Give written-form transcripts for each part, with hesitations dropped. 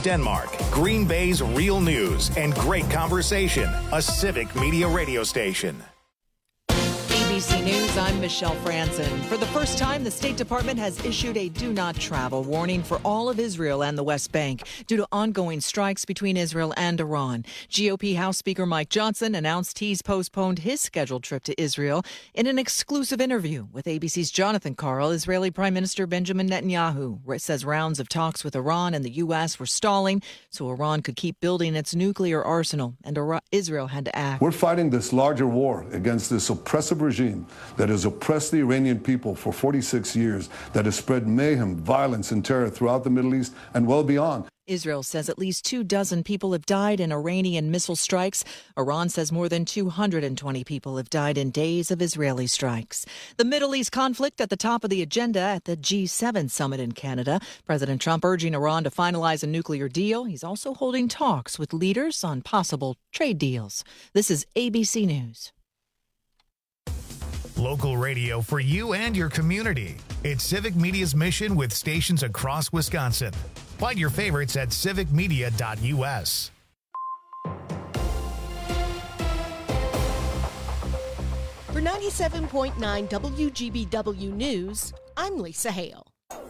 Denmark. Green Bay's real news and great conversation. A Civic Media radio station. ABC News, I'm Michelle Franzen. For the first time, the State Department has issued a do not travel warning for all of Israel and the West Bank due to ongoing strikes between Israel and Iran. GOP House Speaker Mike Johnson announced he's postponed his scheduled trip to Israel. In an exclusive interview with ABC's Jonathan Karl, Israeli Prime Minister Benjamin Netanyahu says rounds of talks with Iran and the U.S. were stalling so Iran could keep building its nuclear arsenal, and Israel had to act. We're fighting this larger war against this oppressive regime that has oppressed the Iranian people for 46 years, that has spread mayhem, violence, and terror throughout the Middle East and well beyond. Israel says at least 24 people have died in Iranian missile strikes. Iran says more than 220 people have died in days of Israeli strikes. The Middle East conflict at the top of the agenda at the G7 summit in Canada. President Trump urging Iran to finalize a nuclear deal. He's also holding talks with leaders on possible trade deals. This is ABC News. Local radio for you and your community. It's Civic Media's mission with stations across Wisconsin. Find your favorites at civicmedia.us. For 97.9 WGBW News, I'm Lisa Hale.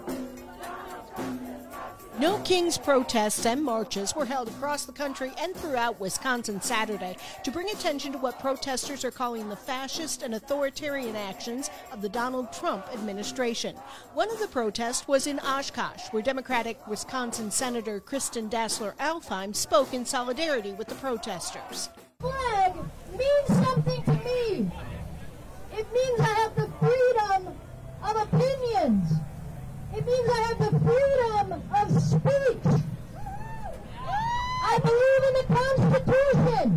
No Kings protests and marches were held across the country and throughout Wisconsin Saturday to bring attention to what protesters are calling the fascist and authoritarian actions of the Donald Trump administration. One of the protests was in Oshkosh, where Democratic Wisconsin Senator Kristen Dassler-Alfheim spoke in solidarity with the protesters. Flag means something to me. It means I have the freedom of opinions. It means I have the freedom of speech. I believe in the Constitution.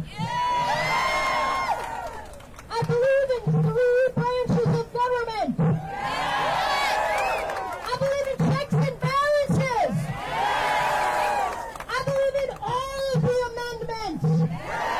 I believe in 3 branches of government. I believe in checks and balances. I believe in all of the amendments.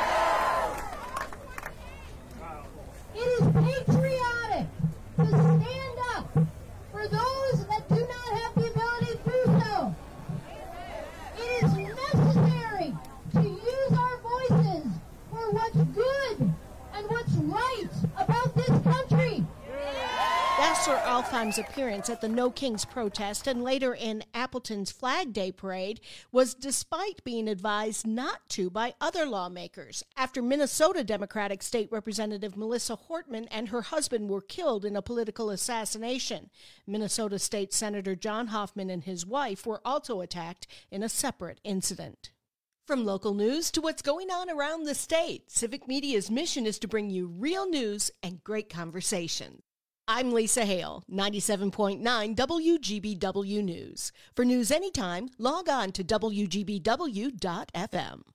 It is patriotic to stand up for those that do not have the ability to do so. It is necessary to use our voices for what's good and what's right about this country. Dassler-Alfheim's appearance at the No Kings protest and later in Appleton's Flag Day parade was despite being advised not to by other lawmakers after Minnesota Democratic State Representative Melissa Hortman and her husband were killed in a political assassination. Minnesota State Senator John Hoffman and his wife were also attacked in a separate incident. From local news to what's going on around the state, Civic Media's mission is to bring you real news and great conversation. I'm Lisa Hale, 97.9 WGBW News. For news anytime, log on to WGBW.FM.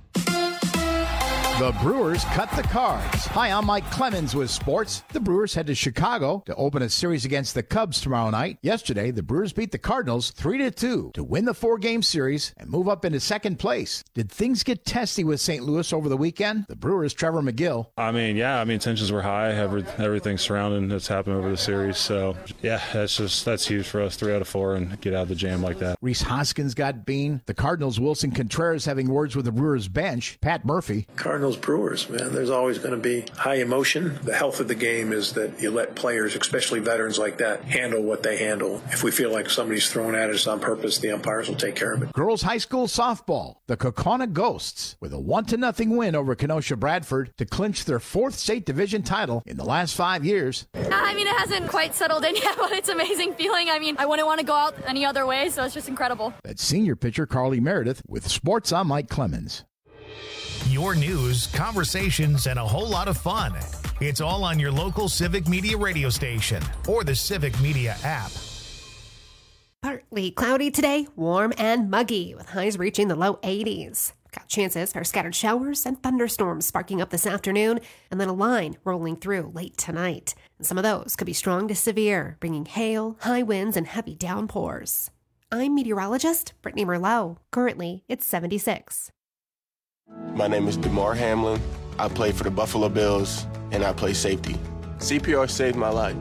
The Brewers cut the cards. Hi, I'm Mike Clemens with sports. The Brewers head to Chicago to open a series against the Cubs tomorrow night. Yesterday, the Brewers beat the Cardinals 3-2 to win the 4-game series and move up into second place. Did things get testy with St. Louis over the weekend? The Brewers' Trevor McGill. Tensions were high. Everything surrounding that's happened over the series. So, that's huge for us. 3 out of 4 and get out of the jam like that. Rhys Hoskins got bean. The Cardinals' Wilson Contreras having words with the Brewers bench. Pat Murphy. Cardinals Brewers, man, there's always going to be high emotion. The health of the game is that you let players, especially veterans like that, handle what they handle. If we feel like somebody's throwing at us on purpose, the umpires will take care of it. Girls high school softball. The Kaukauna Ghosts with a 1-0 win over Kenosha Bradford to clinch their 4th state division title in the last 5 years. It hasn't quite settled in yet, but it's an amazing feeling. I wouldn't want to go out any other way, so it's just incredible. That's senior pitcher Carly Meredith with sports. I'm Mike Clemens. Your news, conversations, and a whole lot of fun. It's all on your local Civic Media radio station or the Civic Media app. Partly cloudy today, warm and muggy with highs reaching the low 80s. Got chances for scattered showers and thunderstorms sparking up this afternoon, and then a line rolling through late tonight. And some of those could be strong to severe, bringing hail, high winds, and heavy downpours. I'm meteorologist Brittany Merlot. Currently, it's 76. My name is DeMar Hamlin. I play for the Buffalo Bills, and I play safety. CPR saved my life.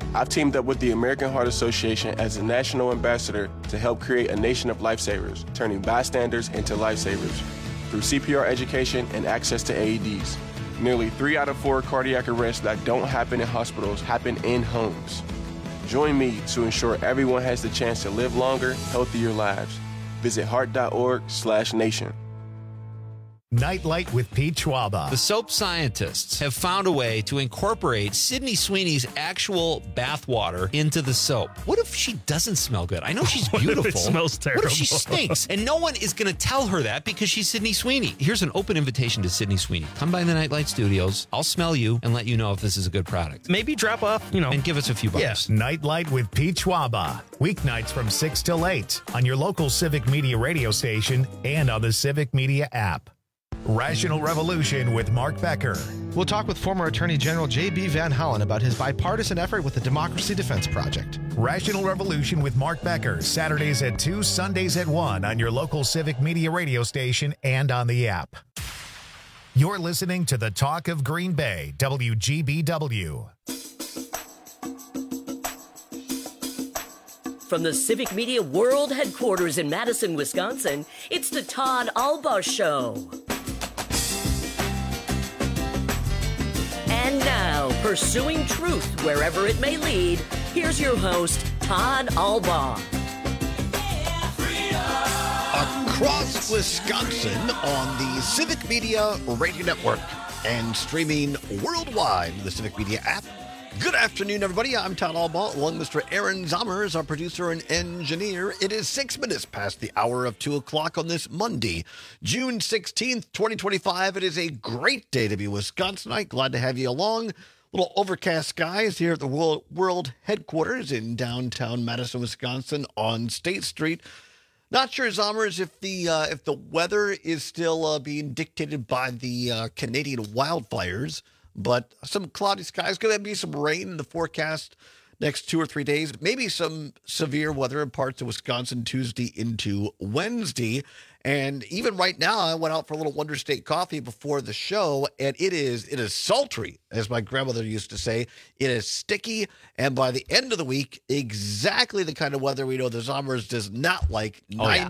I've teamed up with the American Heart Association as a national ambassador to help create a nation of lifesavers, turning bystanders into lifesavers through CPR education and access to AEDs. Nearly 3 out of 4 cardiac arrests that don't happen in hospitals happen in homes. Join me to ensure everyone has the chance to live longer, healthier lives. Visit heart.org/nation. Nightlight with Pete Schwaba. The soap scientists have found a way to incorporate Sydney Sweeney's actual bath water into the soap. What if she doesn't smell good? I know she's beautiful. What if it smells terrible? What if she stinks? And no one is going to tell her that because she's Sydney Sweeney. Here's an open invitation to Sydney Sweeney. Come by the Nightlight Studios. I'll smell you and let you know if this is a good product. Maybe drop off, and give us a few bucks. Yeah. Nightlight with Pete Schwaba. Weeknights from 6 till 8 on your local Civic Media radio station and on the Civic Media app. Rational Revolution with Mark Becker. We'll talk with former Attorney General J.B. Van Hollen about his bipartisan effort with the Democracy Defense Project. Rational Revolution with Mark Becker, Saturdays at 2, Sundays at 1 on your local Civic Media radio station and on the app. You're listening to the Talk of Green Bay, WGBW. From the Civic Media World Headquarters in Madison, Wisconsin, it's the Todd Albaugh Show. And now, pursuing truth wherever it may lead, here's your host, Todd Albaugh. Across Wisconsin on the Civic Media Radio Network and streaming worldwide with the Civic Media app. Good afternoon, everybody. I'm Todd Albaugh, along with Mr. Aaron Zommers, our producer and engineer. It is 6 minutes past the hour of 2 o'clock on this Monday, June 16th, 2025. It is a great day to be Wisconsinite. Glad to have you along. Little overcast skies here at the world headquarters in downtown Madison, Wisconsin on State Street. Not sure, Zommers, if the weather is still being dictated by the Canadian wildfires. But some cloudy skies, going to be some rain in the forecast next 2 or 3 days. Maybe some severe weather in parts of Wisconsin Tuesday into Wednesday. And even right now, I went out for a little Wonder State coffee before the show, and it is sultry, as my grandmother used to say. It is sticky, and by the end of the week, exactly the kind of weather we know the Zommers does not like,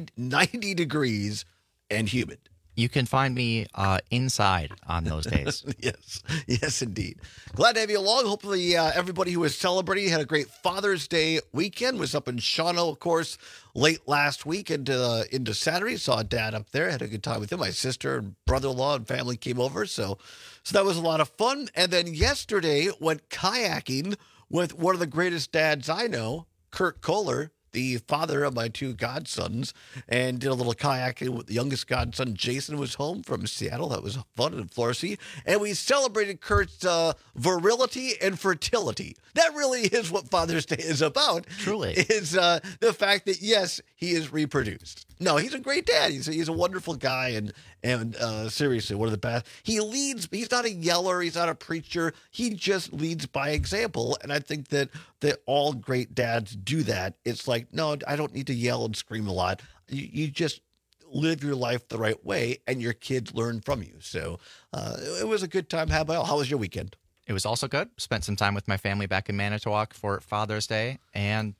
90 degrees and humid. You can find me inside on those days. Yes, indeed. Glad to have you along. Hopefully everybody who was celebrating had a great Father's Day weekend. Was up in Shawano, of course, late last week into Saturday. Saw Dad up there. Had a good time with him. My sister and brother-in-law and family came over. So that was a lot of fun. And then yesterday went kayaking with one of the greatest dads I know, Kurt Kohler, the father of my 2 godsons, and did a little kayaking with the youngest godson. Jason was home from Seattle. That was fun in Florsey. And we celebrated Kurt's virility and fertility. That really is what Father's Day is about. Truly. Is the fact that, yes, he is reproduced. No, he's a great dad. He's a wonderful guy, and seriously, one of the best. He leads. He's not a yeller. He's not a preacher. He just leads by example. And I think that all great dads do that. It's like, no, I don't need to yell and scream a lot. You just live your life the right way, and your kids learn from you. So it was a good time. How was your weekend? It was also good. Spent some time with my family back in Manitowoc for Father's Day, and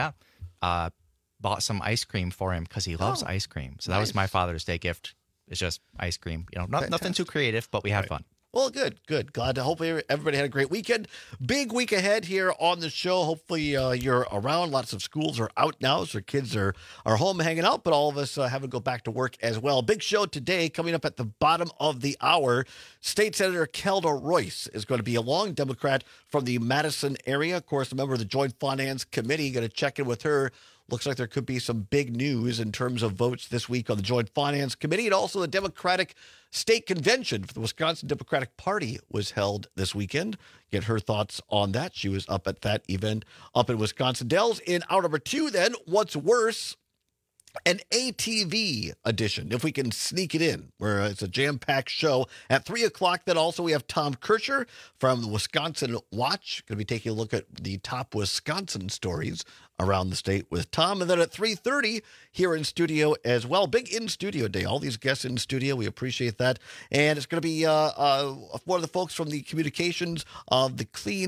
bought some ice cream for him because he loves ice cream. So that was my Father's Day gift. It's just ice cream. Nothing too creative, but we had fun. Well, good. Glad to hopefully everybody had a great weekend. Big week ahead here on the show. Hopefully you're around. Lots of schools are out now, so kids are home hanging out, but all of us having to go back to work as well. Big show today coming up at the bottom of the hour. State Senator Kelda Royce is going to be along, Democrat from the Madison area. Of course, a member of the Joint Finance Committee. Going to check in with her. Looks like there could be some big news in terms of votes this week on the Joint Finance Committee. And also the Democratic State Convention for the Wisconsin Democratic Party was held this weekend. Get her thoughts on that. She was up at that event up in Wisconsin Dells. In hour number 2, then, what's worse? An ATV edition, if we can sneak it in, where it's a jam-packed show. At 3 o'clock, then also we have Tom Kircher from the Wisconsin Watch. Going to be taking a look at the top Wisconsin stories around the state with Tom. And then at 3:30 here in studio as well. Big in-studio day. All these guests in studio. We appreciate that. And it's going to be one of the folks from the communications of the Clean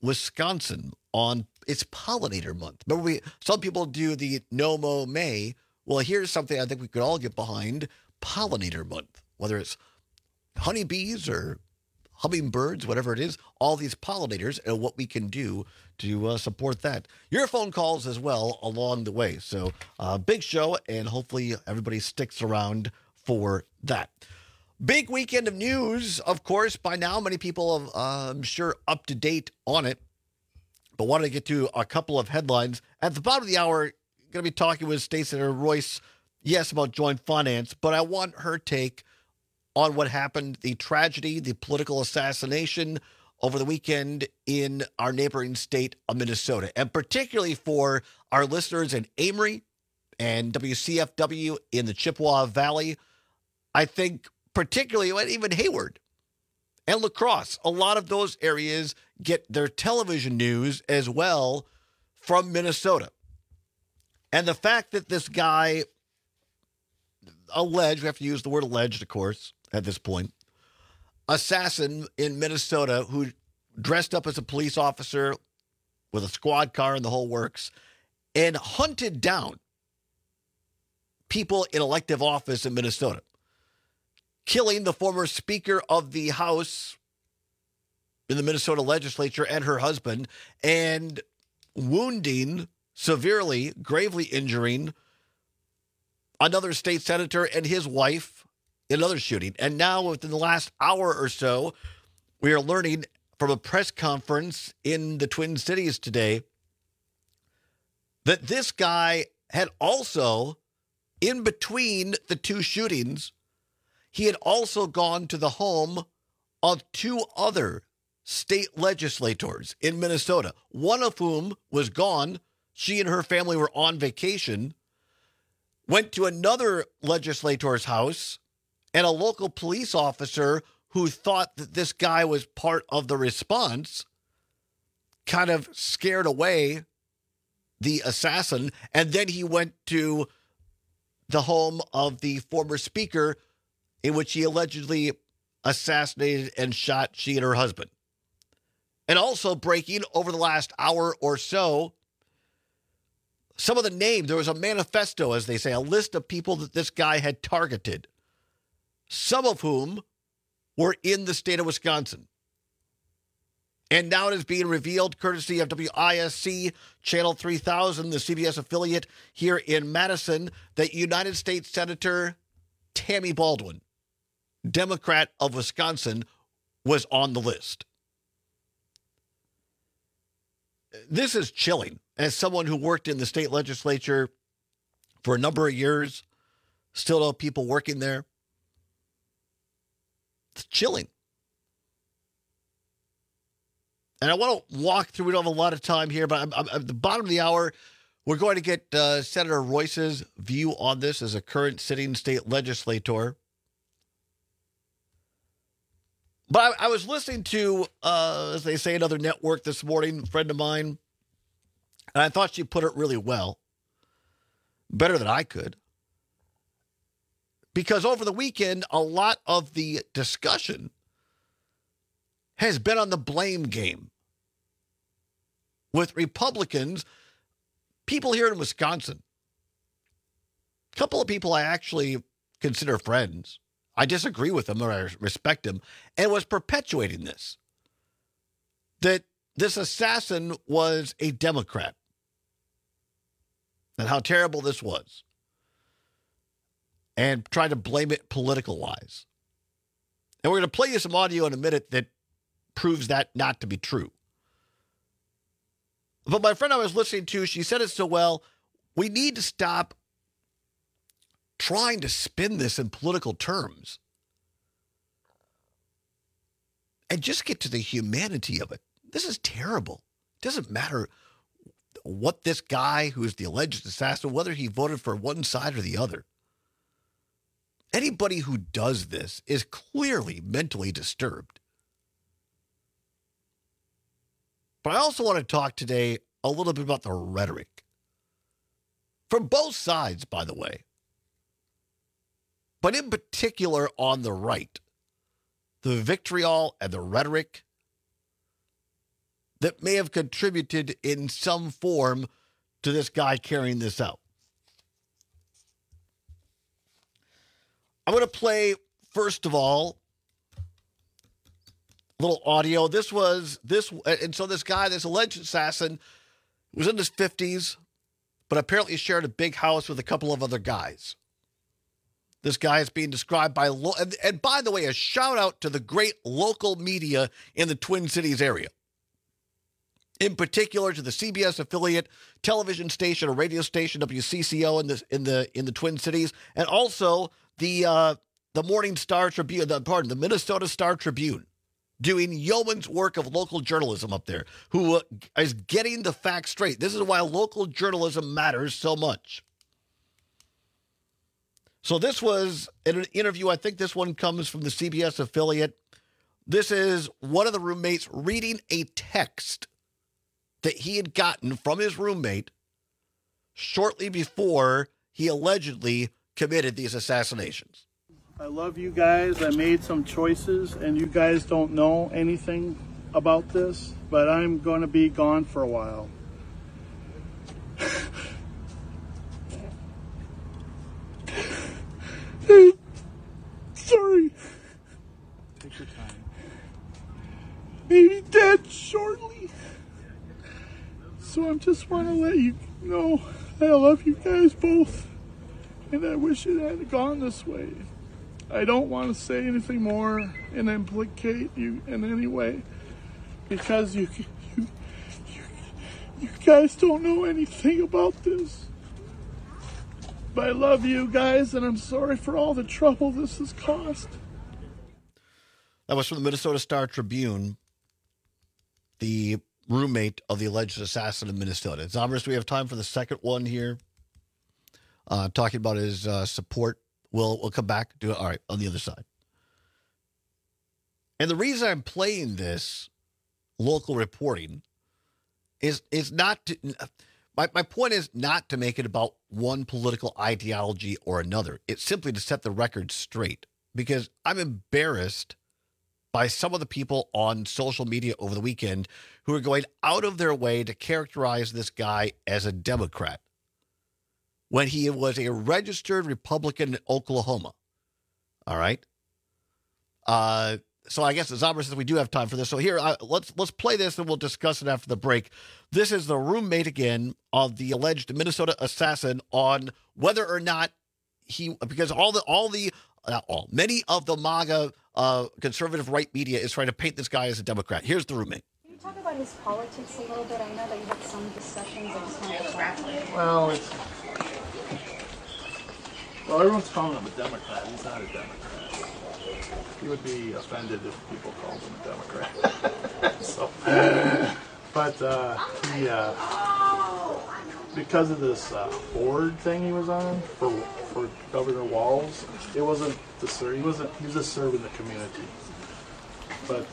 Wisconsin on its pollinator month. Remember, some people do the No Mow May. Well, here's something I think we could all get behind: pollinator month. Whether it's honeybees or hummingbirds, whatever it is, all these pollinators and what we can do to support that. Your phone calls as well along the way. So big show, and hopefully everybody sticks around for that. Big weekend of news, of course. By now, many people are, I'm sure, up to date on it. But wanted to get to a couple of headlines. At the bottom of the hour, going to be talking with State Senator Royce, yes, about joint finance, but I want her take on what happened, the tragedy, the political assassination over the weekend in our neighboring state of Minnesota, and particularly for our listeners in Amory and WCFW in the Chippewa Valley. I think particularly, even Hayward and La Crosse, a lot of those areas get their television news as well from Minnesota. And the fact that this guy alleged, we have to use the word alleged, of course, at this point, assassin in Minnesota who dressed up as a police officer with a squad car and the whole works and hunted down people in elective office in Minnesota, killing the former Speaker of the House in the Minnesota legislature and her husband, and wounding, severely, gravely injuring another state senator and his wife in another shooting. And now, within the last hour or so, we are learning from a press conference in the Twin Cities today that this guy had also, in between the two shootings, he had also gone to the home of two other state legislators in Minnesota, one of whom was gone. She and her family were on vacation, went to another legislator's house, and a local police officer who thought that this guy was part of the response kind of scared away the assassin, and then he went to the home of the former speaker in which he allegedly assassinated and shot she and her husband. And also breaking over the last hour or so, some of the names, there was a manifesto, as they say, a list of people that this guy had targeted, some of whom were in the state of Wisconsin. And now it is being revealed, courtesy of WISC Channel 3000, the CBS affiliate here in Madison, that United States Senator Tammy Baldwin, Democrat of Wisconsin, was on the list. This is chilling. As someone who worked in the state legislature for a number of years, still know people working there, it's chilling. And I want to walk through, we don't have a lot of time here, but I'm at the bottom of the hour, we're going to get Senator Royce's view on this as a current sitting state legislator. But I was listening to, as they say, another network this morning, a friend of mine, and I thought she put it really well, better than I could. Because over the weekend, a lot of the discussion has been on the blame game with Republicans, people here in Wisconsin. A couple of people I actually consider friends. I disagree with them or I respect them, and was perpetuating this. That this assassin was a Democrat. And how terrible this was. And trying to blame it political-wise. And we're going to play you some audio in a minute that proves that not to be true. But my friend I was listening to, she said it so well, we need to stop trying to spin this in political terms and just get to the humanity of it. This is terrible. It doesn't matter what this guy who is the alleged assassin, whether he voted for one side or the other. Anybody who does this is clearly mentally disturbed. But I also want to talk today a little bit about the rhetoric. From both sides, by the way. But in particular on the right. The vitriol and the rhetoric that may have contributed in some form to this guy carrying this out. I'm going to play, first of all, a little audio. And so this guy, this alleged assassin, was in his 50s, but apparently shared a big house with a couple of other guys. This guy is being described by, and by the way, a shout out to the great local media in the Twin Cities area. In particular, to the CBS affiliate television station or radio station WCCO in the Twin Cities, and also the Morning Star Tribune, the Minnesota Star Tribune, doing yeoman's work of local journalism up there, who is getting the facts straight. This is why local journalism matters so much. So this was an interview. I think this one comes from the CBS affiliate. This is one of the roommates reading a text that he had gotten from his roommate shortly before he allegedly committed these assassinations. I love you guys. I made some choices, and you guys don't know anything about this, but I'm going to be gone for a while. Sorry. Take your time. Maybe dead shortly. So I just want to let you know I love you guys both, and I wish it had gone this way. I don't want to say anything more and implicate you in any way, because you guys don't know anything about this. But I love you guys, and I'm sorry for all the trouble this has caused. That was from the Minnesota Star Tribune, the roommate of the alleged assassin in Minnesota. Zombers, do we have time for the second one here? Talking about his support. We'll come back to it. All right, on the other side. And the reason I'm playing this local reporting is not to... My point is not to make it about one political ideology or another. It's simply to set the record straight, because I'm embarrassed by some of the people on social media over the weekend who are going out of their way to characterize this guy as a Democrat when he was a registered Republican in Oklahoma. All right. So I guess the Zombie says we do have time for this. So here, let's play this and we'll discuss it after the break. This is the roommate again of the alleged Minnesota assassin on whether or not because many of the MAGA conservative right media is trying to paint this guy as a Democrat. Here's the roommate. Can you talk about his politics a little bit? I know that you had some discussions. I just wanted to talk. Well, everyone's calling him a Democrat. He's not a Democrat. He would be offended if people called him a Democrat. He, because of this board thing he was on for Governor Walz, it wasn't to serve. He was just serving the community. But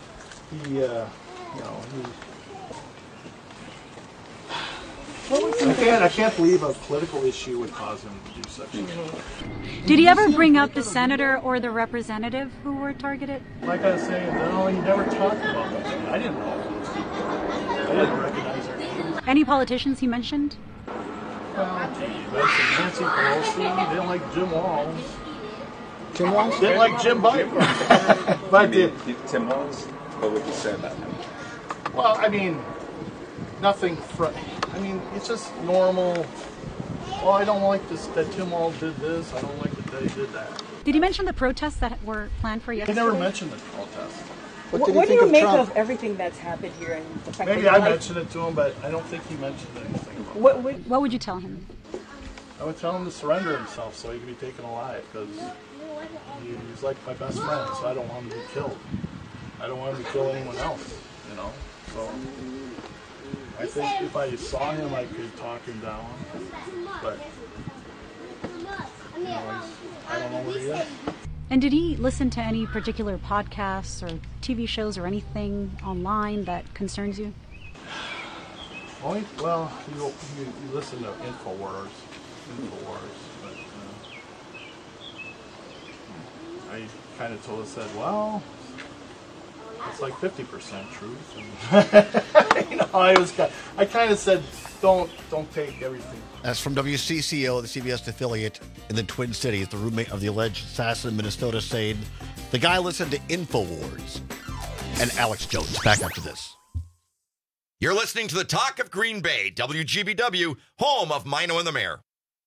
I can't believe a political issue would cause him to do such a thing. Did he ever bring up the senator or the representative who were targeted? Like I was saying, no, he never talked about that. I didn't know those people. I didn't recognize their names. Any politicians he mentioned? Well, he mentioned Nancy Pelosi. He didn't like Jim Walz. Tim Walz? Didn't like Jim Biden. But Tim Walz? What would you say about him? Well, I mean, nothing. It's just normal. Oh, I don't like this that Tim Walz did this. I don't like that they did that. Did he mention the protests that were planned for yesterday? He never mentioned the protests. What do you make of everything that's happened here and the fact Maybe I mentioned it to him, but I don't think he mentioned anything about it. What would you tell him? I would tell him to surrender himself so he can be taken alive, because he's like my best friend, so I don't want him to be killed. I don't want him to kill anyone else, So I think if I saw him, I could talk him down, but I don't know where he is. And did he listen to any particular podcasts or TV shows or anything online that concerns you? Well, you listen to InfoWars, but I kind of said, well, it's like 50% truth. And, I kind of said, don't take everything. That's from WCCO, the CBS affiliate in the Twin Cities, the roommate of the alleged assassin in Minnesota, saying the guy listened to InfoWars. And Alex Jones, back after this. You're listening to the Talk of Green Bay, WGBW, home of Mino and the Mayor.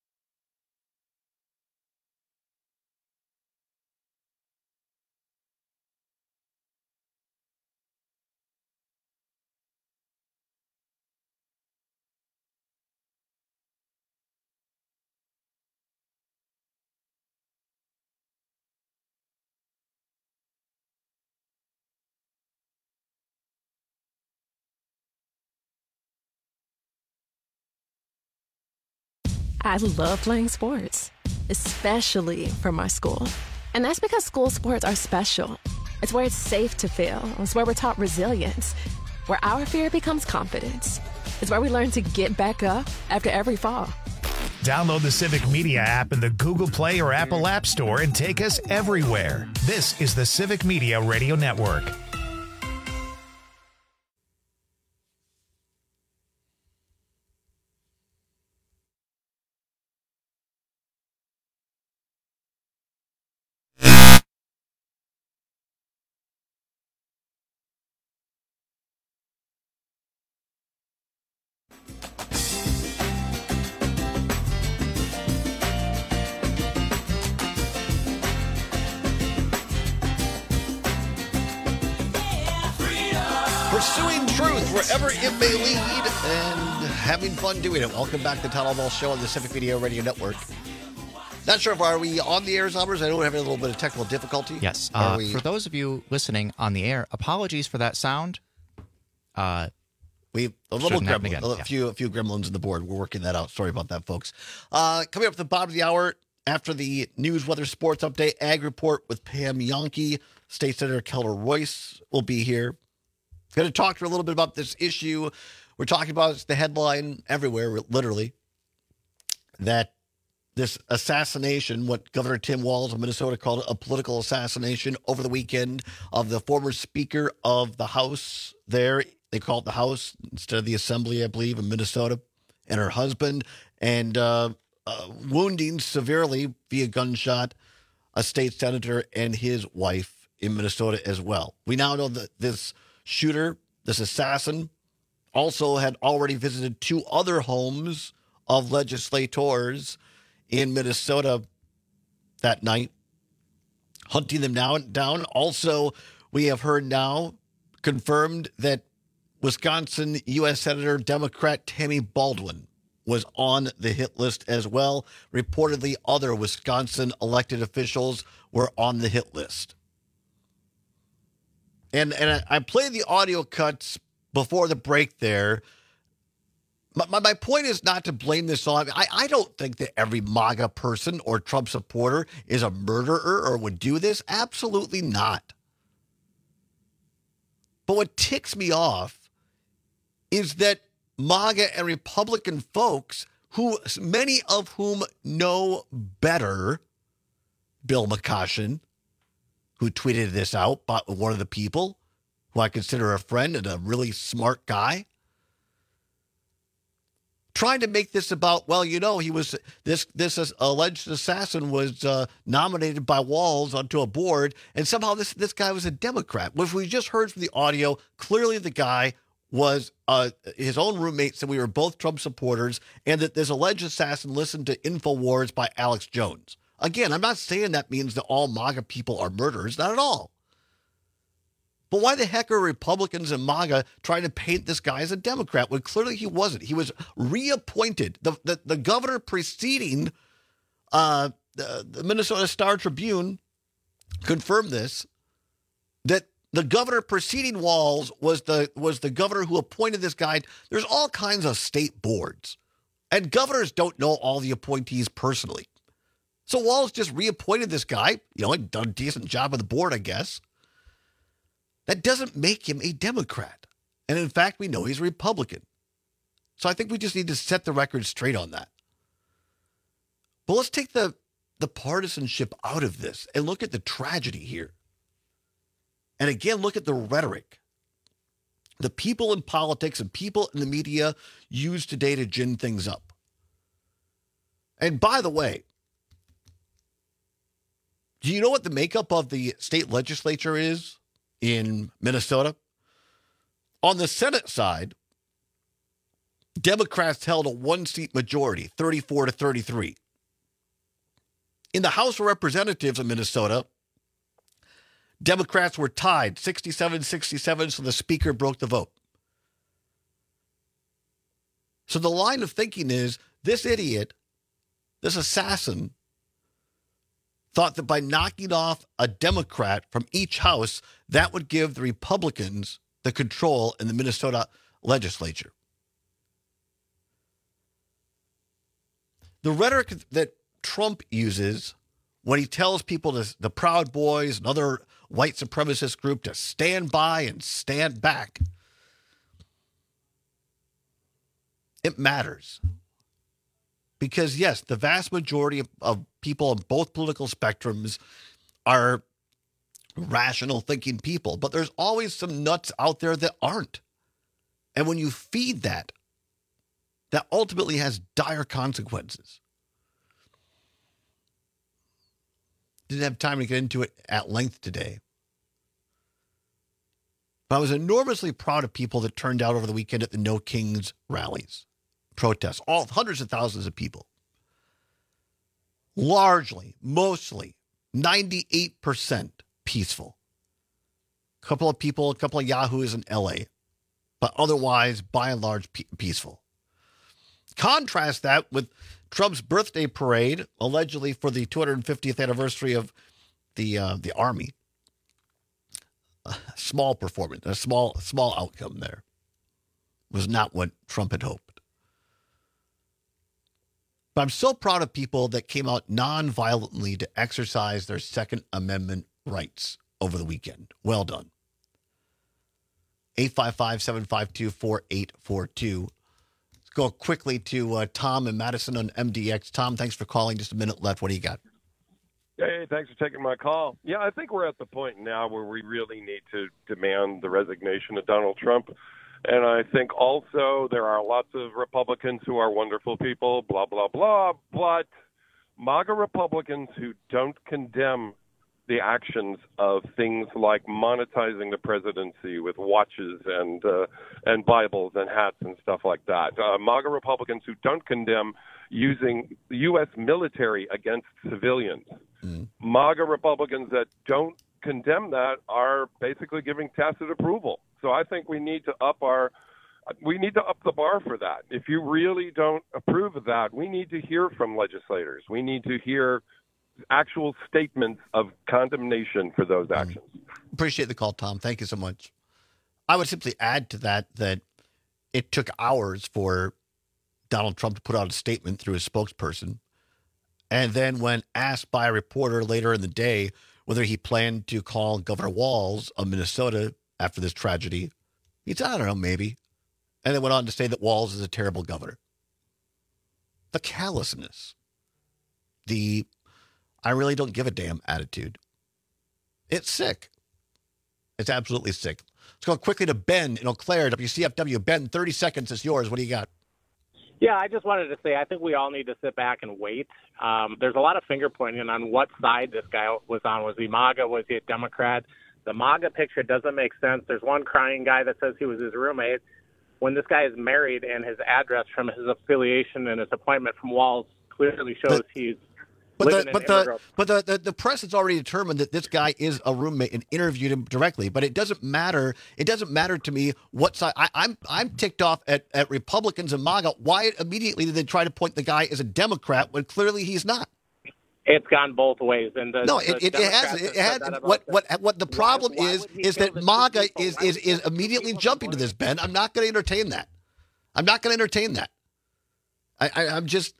I love playing sports, especially for my school. And that's because school sports are special. It's where it's safe to fail. It's where we're taught resilience, where our fear becomes confidence. It's where we learn to get back up after every fall. Download the Civic Media app in the Google Play or Apple App Store and take us everywhere. This is the Civic Media Radio Network. Pursuing truth wherever it may lead and having fun doing it. Welcome back to the Town Hall Show on the Civic Video Radio Network. Not sure if are we on the air, Zombers? I know we're having a little bit of technical difficulty. Yes. For those of you listening on the air, apologies for that sound. We a little gremlin, a few gremlins in the board. We're working that out. Sorry about that, folks. Coming up at the bottom of the hour, after the news, weather, sports update, ag report with Pam Yonke, State Senator Keller Royce will be here. Going to talk to her a little bit about this issue. We're talking about the headline everywhere, literally, that this assassination, what Governor Tim Walz of Minnesota called a political assassination over the weekend of the former Speaker of the House there. They call it the House instead of the Assembly, I believe, in Minnesota, and her husband, and wounding severely via gunshot a state senator and his wife in Minnesota as well. We now know that this shooter, this assassin, also had already visited 2 other homes of legislators in Minnesota that night, hunting them down. Also, we have heard now confirmed that Wisconsin U.S. Senator Democrat Tammy Baldwin was on the hit list as well. Reportedly, other Wisconsin elected officials were on the hit list. And I played the audio cuts before the break there. My point is not to blame this on. I don't think that every MAGA person or Trump supporter is a murderer or would do this. Absolutely not. But what ticks me off is that MAGA and Republican folks, who many of whom know better, Bill McCoshen, who tweeted this out, but one of the people who I consider a friend and a really smart guy, trying to make this about, well, you know, he was this alleged assassin was nominated by Walz onto a board, and somehow this guy was a Democrat. Which we just heard from the audio, clearly the guy was his own roommate said we were both Trump supporters, and that this alleged assassin listened to InfoWars by Alex Jones. Again, I'm not saying that means that all MAGA people are murderers. Not at all. But why the heck are Republicans and MAGA trying to paint this guy as a Democrat when clearly he wasn't? He was reappointed. The governor preceding the Minnesota Star Tribune confirmed this, that the governor preceding Walz was the governor who appointed this guy. There's all kinds of state boards, and governors don't know all the appointees personally. So Walz just reappointed this guy, and done a decent job of the board, I guess. That doesn't make him a Democrat. And in fact, we know he's a Republican. So I think we just need to set the record straight on that. But let's take the partisanship out of this and look at the tragedy here. And again, look at the rhetoric. The people in politics and people in the media use today to gin things up. And by the way, do you know what the makeup of the state legislature is in Minnesota? On the Senate side, Democrats held a one-seat majority, 34-33. In the House of Representatives of Minnesota, Democrats were tied 67-67, so the speaker broke the vote. So the line of thinking is this idiot, this assassin, thought that by knocking off a Democrat from each house, that would give the Republicans the control in the Minnesota legislature. The rhetoric that Trump uses when he tells people, the Proud Boys and other white supremacist group, to stand by and stand back, it matters. Because, yes, the vast majority of people on both political spectrums are rational thinking people, but there's always some nuts out there that aren't. And when you feed that, that ultimately has dire consequences. Didn't have time to get into it at length today. But I was enormously proud of people that turned out over the weekend at the No Kings rallies, protests, all hundreds of thousands of people. Largely, mostly, 98% peaceful. A couple of people, a couple of yahoos in LA, but otherwise, by and large, peaceful. Contrast that with Trump's birthday parade, allegedly for the 250th anniversary of the Army. A small performance, a small outcome there. Was not what Trump had hoped. But I'm so proud of people that came out non-violently to exercise their Second Amendment rights over the weekend. Well done. 855-752-4842. Go quickly to Tom and Madison on MDX. Tom, thanks for calling. Just a minute left. What do you got? Hey, thanks for taking my call. Yeah, I think we're at the point now where we really need to demand the resignation of Donald Trump. And I think also there are lots of Republicans who are wonderful people, blah, blah, blah, but MAGA Republicans who don't condemn the actions of things like monetizing the presidency with watches and Bibles and hats and stuff like that. MAGA Republicans who don't condemn using the U.S. military against civilians. MAGA Republicans that don't condemn that are basically giving tacit approval. So I think we need to up the bar for that. If you really don't approve of that, we need to hear from legislators. We need to hear actual statements of condemnation for those actions. Appreciate the call, Tom. Thank you so much. I would simply add to that it took hours for Donald Trump to put out a statement through his spokesperson. And then when asked by a reporter later in the day whether he planned to call Governor Walz of Minnesota after this tragedy, he said, I don't know, maybe. And then went on to say that Walz is a terrible governor. The callousness, the I really don't give a damn attitude. It's sick. It's absolutely sick. Let's go quickly to Ben in Eau Claire, WCFW. Ben, 30 seconds is yours. What do you got? Yeah, I just wanted to say I think we all need to sit back and wait. There's a lot of finger pointing on what side this guy was on. Was he MAGA? Was he a Democrat? The MAGA picture doesn't make sense. There's one crying guy that says he was his roommate. When this guy is married and his address from his affiliation and his appointment from Walz clearly shows he's the press has already determined that this guy is a roommate and interviewed him directly. But it doesn't matter. It doesn't matter to me what side. I'm ticked off at Republicans and MAGA. Why immediately did they try to point the guy as a Democrat when clearly he's not? It's gone both ways, and it has. What the problem is that MAGA is immediately jumping to this. Ben, I'm not going to entertain that. I'm just,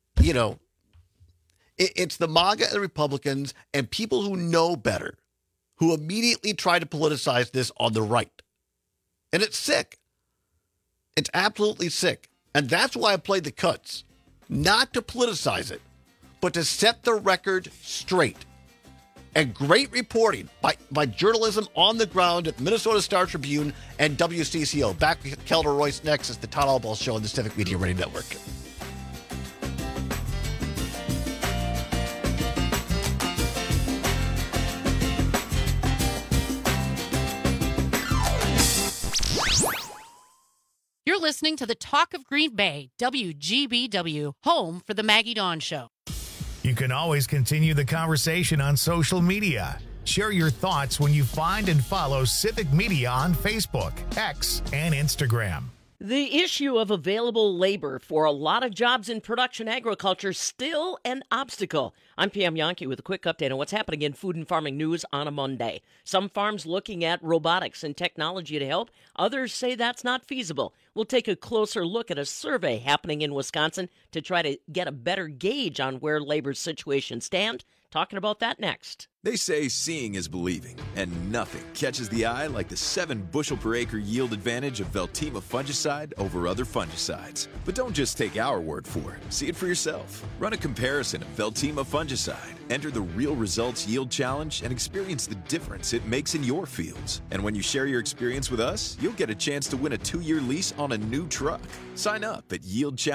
it's the MAGA and the Republicans and people who know better who immediately try to politicize this on the right, and it's sick. It's absolutely sick, and that's why I played the cuts, not to politicize it, but to set the record straight. and great reporting by journalism on the ground at the Minnesota Star Tribune and WCCO. Back with Kelder Royce next as the Todd Albaugh Show on the Civic Media Radio Network. You're listening to the Talk of Green Bay, WGBW, home for the Maggie Dawn Show. You can always continue the conversation on social media. Share your thoughts when you find and follow Civic Media on Facebook, X, and Instagram. The issue of available labor for a lot of jobs in production agriculture still an obstacle. I'm Pam Yonke with a quick update on what's happening in food and farming news on a Monday. Some farms looking at robotics and technology to help. Others say that's not feasible. We'll take a closer look at a survey happening in Wisconsin to try to get a better gauge on where labor's situation stands. Talking about that next. They say seeing is believing, and nothing catches the eye like the 7 bushel per acre yield advantage of Veltima fungicide over other fungicides. But don't just take our word for it. See it for yourself. Run a comparison of Veltima fungicide. Enter the Real Results Yield Challenge and experience the difference it makes in your fields. And when you share your experience with us, you'll get a chance to win a 2-year lease on a new truck. Sign up at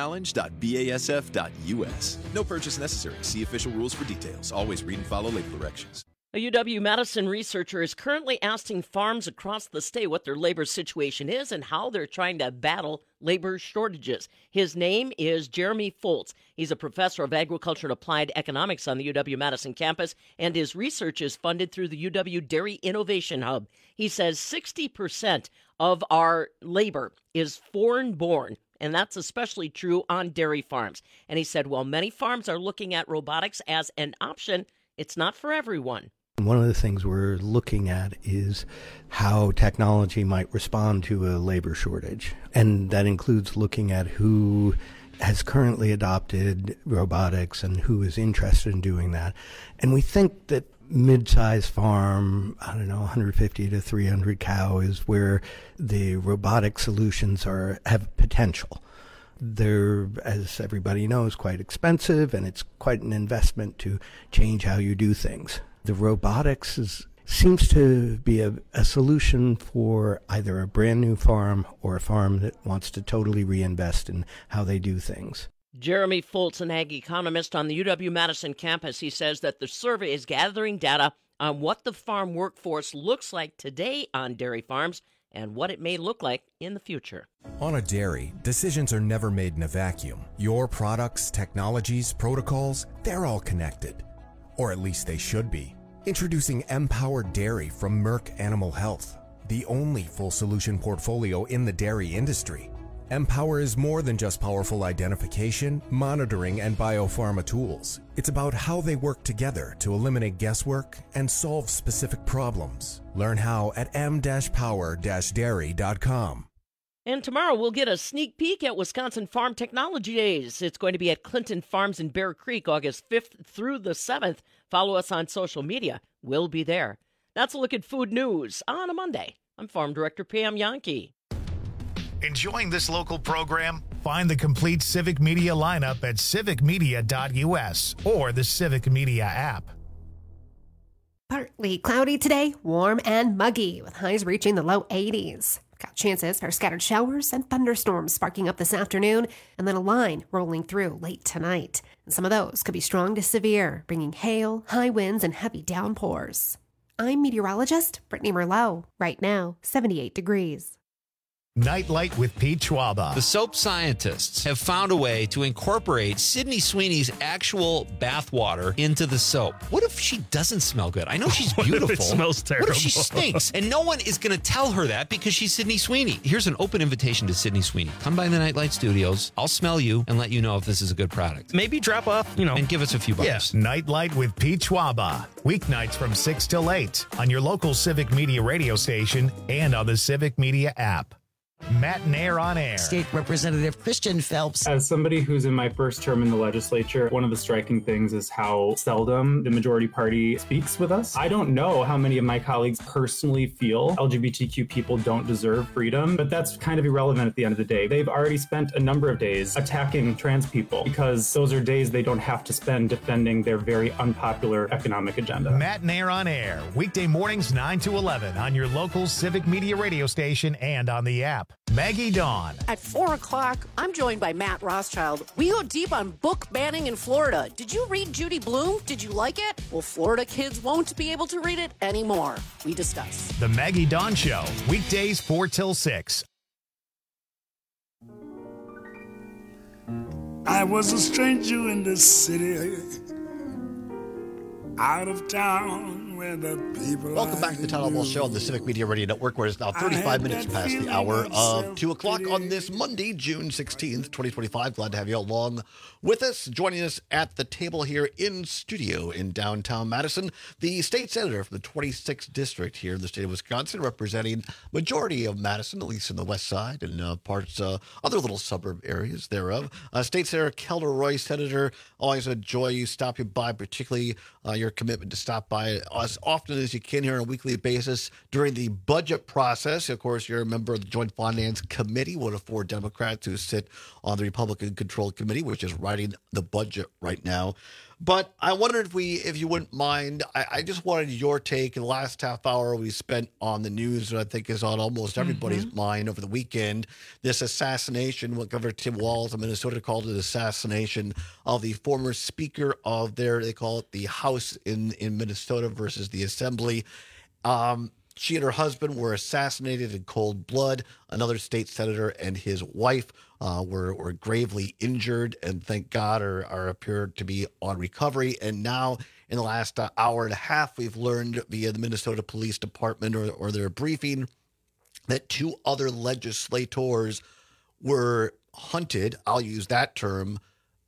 yieldchallenge.basf.us. No purchase necessary. See official rules for details. Always read and follow label directions. A UW-Madison researcher is currently asking farms across the state what their labor situation is and how they're trying to battle labor shortages. His name is Jeremy Foltz. He's a professor of agriculture and applied economics on the UW-Madison campus, and his research is funded through the UW Dairy Innovation Hub. He says 60% of our labor is foreign-born, and that's especially true on dairy farms. And he said, while many farms are looking at robotics as an option, it's not for everyone. One of the things we're looking at is how technology might respond to a labor shortage. And that includes looking at who has currently adopted robotics and who is interested in doing that. And we think that mid-size farm, 150 to 300 cow is where the robotic solutions have potential. They're, as everybody knows, quite expensive, and it's quite an investment to change how you do things. The robotics seems to be a solution for either a brand new farm or a farm that wants to totally reinvest in how they do things. Jeremy Foltz, an ag economist on the UW-Madison campus, he says that the survey is gathering data on what the farm workforce looks like today on dairy farms and what it may look like in the future. On a dairy, decisions are never made in a vacuum. Your products, technologies, protocols, they're all connected. Or at least they should be. Introducing Empowered Dairy from Merck Animal Health, the only full solution portfolio in the dairy industry. Empower is more than just powerful identification, monitoring, and biopharma tools. It's about how they work together to eliminate guesswork and solve specific problems. Learn how at m-power-dairy.com. And tomorrow we'll get a sneak peek at Wisconsin Farm Technology Days. It's going to be at Clinton Farms in Bear Creek, August 5th through the 7th. Follow us on social media. We'll be there. That's a look at food news on a Monday. I'm Farm Director Pam Yonke. Enjoying this local program? Find the complete Civic Media lineup at civicmedia.us or the Civic Media app. Partly cloudy today, warm and muggy, with highs reaching the low 80s. Got chances for scattered showers and thunderstorms sparking up this afternoon, and then a line rolling through late tonight. And some of those could be strong to severe, bringing hail, high winds, and heavy downpours. I'm meteorologist Brittany Merlot. Right now, 78 degrees. Nightlight with Pete Schwaba. The soap scientists have found a way to incorporate Sydney Sweeney's actual bath water into the soap. What if she doesn't smell good? I know she's beautiful. What if it smells terrible? What if she stinks? And no one is going to tell her that because she's Sydney Sweeney. Here's an open invitation to Sydney Sweeney. Come by the Nightlight Studios. I'll smell you and let you know if this is a good product. Maybe drop off, and give us a few bucks. Yes. Nightlight with Pete Schwaba. Weeknights from 6 till 8 on your local Civic Media radio station and on the Civic Media app. Matt Nair on air. State Representative Christian Phelps. As somebody who's in my first term in the legislature, one of the striking things is how seldom the majority party speaks with us. I don't know how many of my colleagues personally feel LGBTQ people don't deserve freedom, but that's kind of irrelevant at the end of the day. They've already spent a number of days attacking trans people because those are days they don't have to spend defending their very unpopular economic agenda. Matt Nair on air, weekday mornings 9 to 11 on your local Civic Media radio station and on the app. Maggie Dawn. At 4 o'clock, I'm joined by Matt Rothschild. We go deep on book banning in Florida. Did you read Judy Blume? Did you like it? Well, Florida kids won't be able to read it anymore. We discuss. The Maggie Dawn Show, weekdays 4 till 6. I was a stranger in this city, out of town. Welcome back to the Town Hall Show on the Civic Media Radio Network, where it's now 35 minutes past the hour of 2 o'clock on this Monday, June 16th, 2025. Glad to have you along with us. Joining us at the table here in studio in downtown Madison, the state senator from the 26th district here in the state of Wisconsin, representing majority of Madison, at least in the west side and parts, other little suburb areas thereof. State Senator Kelda Roy. Senator, always a joy you stopping by, particularly your commitment to stop by as often as you can here on a weekly basis during the budget process. Of course, you're a member of the Joint Finance Committee, one of 4 Democrats who sit on the Republican-controlled committee, which is writing the budget right now. But I wondered if you wouldn't mind, I just wanted your take. In the last half hour we spent on the news that I think is on almost everybody's mind over the weekend. This assassination, what Governor Tim Walz of Minnesota called it, assassination of the former speaker of they call it the House in Minnesota versus the Assembly. She and her husband were assassinated in cold blood. Another state senator and his wife were gravely injured, and thank God are appeared to be on recovery. And now, in the last hour and a half, we've learned via the Minnesota Police Department or their briefing that 2 other legislators were hunted. I'll use that term.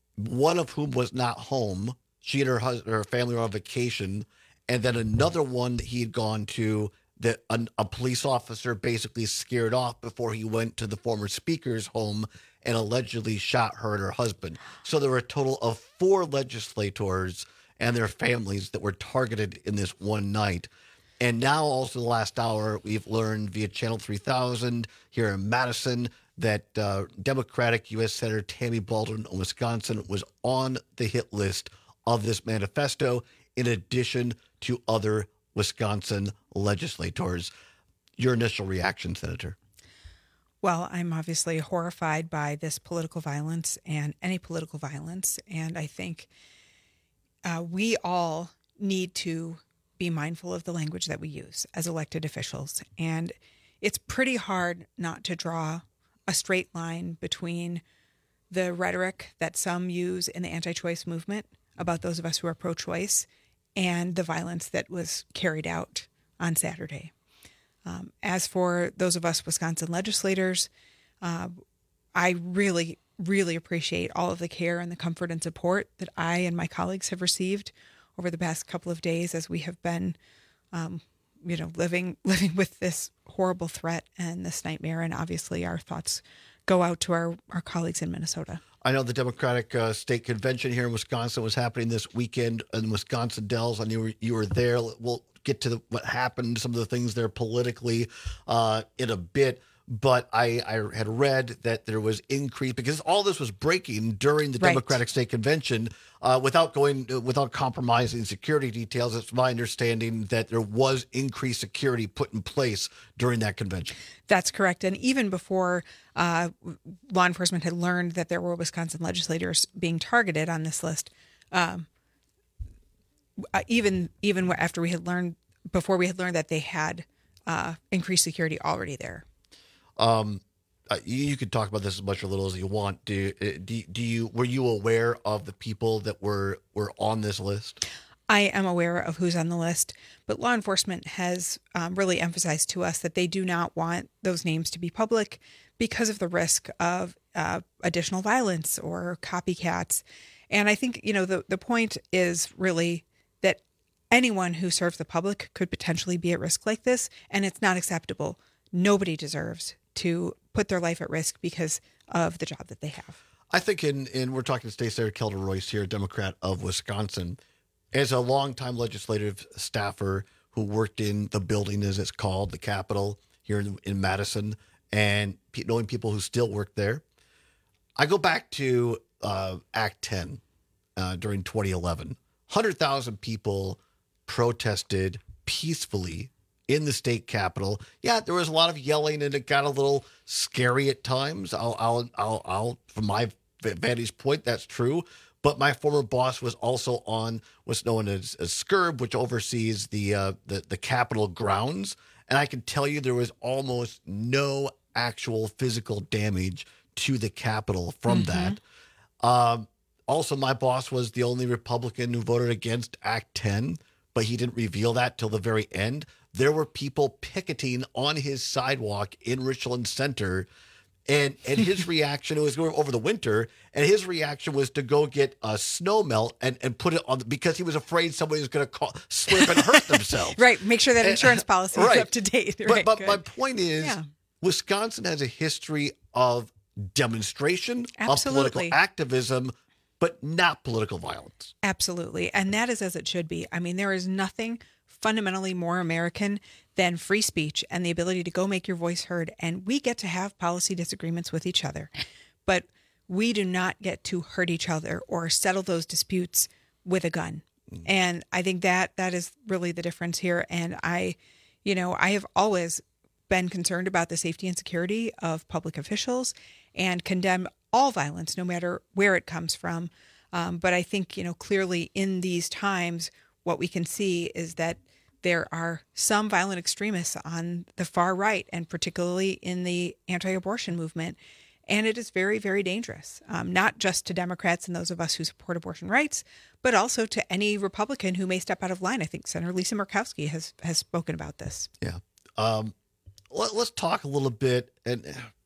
One of whom was not home. She and her family were on vacation, and then another one that he had gone to, that a police officer basically scared off before he went to the former speaker's home and allegedly shot her and her husband. So there were a total of 4 legislators and their families that were targeted in this one night. And now also the last hour, we've learned via Channel 3000 here in Madison that Democratic U.S. Senator Tammy Baldwin of Wisconsin was on the hit list of this manifesto, in addition to other Wisconsin legislators. Your initial reaction, Senator? Well, I'm obviously horrified by this political violence and any political violence. And I think we all need to be mindful of the language that we use as elected officials. And it's pretty hard not to draw a straight line between the rhetoric that some use in the anti-choice movement about those of us who are pro-choice and the violence that was carried out on Saturday. As for those of us Wisconsin legislators, I really, really appreciate all of the care and the comfort and support that I and my colleagues have received over the past couple of days as we have been, living with this horrible threat and this nightmare. And obviously our thoughts go out to our colleagues in Minnesota. I know the Democratic State Convention here in Wisconsin was happening this weekend in Wisconsin Dells. I knew you were there. We'll get to what happened, some of the things there politically in a bit. But I had read that there was increase, because all this was breaking during the Democratic State Convention without compromising security details. It's my understanding that there was increased security put in place during that convention. That's correct. And even before law enforcement had learned that there were Wisconsin legislators being targeted on this list, even after before we had learned that they had increased security already there. You could talk about this as much or little as you want. Were you aware of the people that were on this list? I am aware of who's on the list, but law enforcement has really emphasized to us that they do not want those names to be public because of the risk of additional violence or copycats. And I think, the point is really that anyone who serves the public could potentially be at risk like this, and it's not acceptable. Nobody deserves to put their life at risk because of the job that they have. I think we're talking to State Senator Kelda Royce here, Democrat of Wisconsin. As a longtime legislative staffer who worked in the building, as it's called, the Capitol here in Madison, and knowing people who still work there, I go back to Act 10 during 2011. 100,000 people protested peacefully in the state capitol. Yeah, there was a lot of yelling, and it got a little scary at times. I'll from my vantage point, that's true. But my former boss was also on what's known as SCIRB, which oversees the Capitol grounds. And I can tell you there was almost no actual physical damage to the Capitol from that. Also, my boss was the only Republican who voted against Act 10, but he didn't reveal that till the very end. There were people picketing on his sidewalk in Richland Center. And his reaction, it was over the winter, and his reaction was to go get a snow melt and put it on, because he was afraid somebody was going to slip and hurt themselves. Right. Make sure that insurance policy is up to date. Right, but my point is, Wisconsin has a history of demonstration, of political activism, but not political violence. Absolutely. And that is as it should be. I mean, there is nothing fundamentally more American than free speech and the ability to go make your voice heard. And we get to have policy disagreements with each other, but we do not get to hurt each other or settle those disputes with a gun. And I think that is really the difference here. And I have always been concerned about the safety and security of public officials and condemn all violence, no matter where it comes from. But I think, clearly in these times, what we can see is that there are some violent extremists on the far right, and particularly in the anti-abortion movement. And it is very, very dangerous, not just to Democrats and those of us who support abortion rights, but also to any Republican who may step out of line. I think Senator Lisa Murkowski has spoken about this. Yeah. Let's talk a little bit. And